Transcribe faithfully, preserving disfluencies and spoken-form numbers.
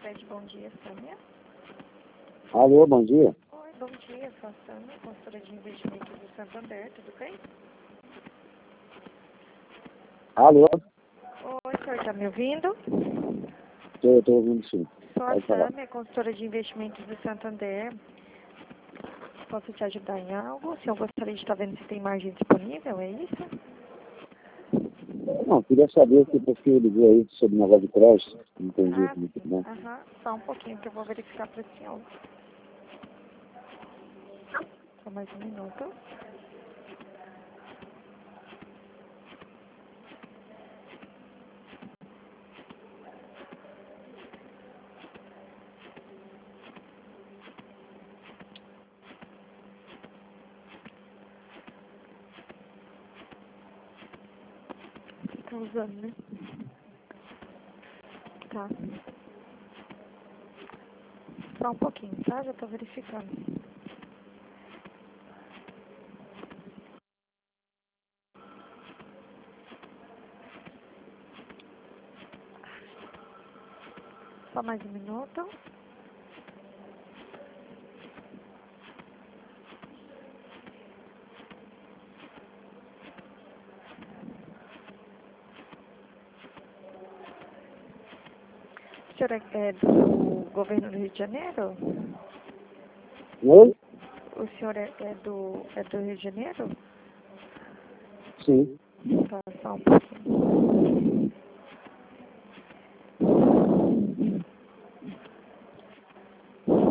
Cicred, bom dia, Sâmia. Alô, bom dia. Oi, bom dia, sou a Sâmia, consultora de investimentos do Santander, tudo bem? Alô, Oi, o senhor está me ouvindo? estou tô, tô ouvindo sim. Sou a Pode falar. Sâmia, consultora de investimentos do Santander. Posso te ajudar em algo? O senhor gostaria de estar vendo se tem margem disponível, é isso? Não, queria saber o que você ligou aí sobre o negócio de crédito. Não entendi Ah, muito sim. bem. Aham, só um pouquinho que eu vou verificar para o senhor. Só mais um minuto. Você está usando, né? Tá. Só um pouquinho, tá? Já estou verificando. Só mais um minuto. O senhor é é do governo do Rio de Janeiro? Oi? O senhor é, é do, é do Rio de Janeiro? Sim. Tá, só um pouquinho.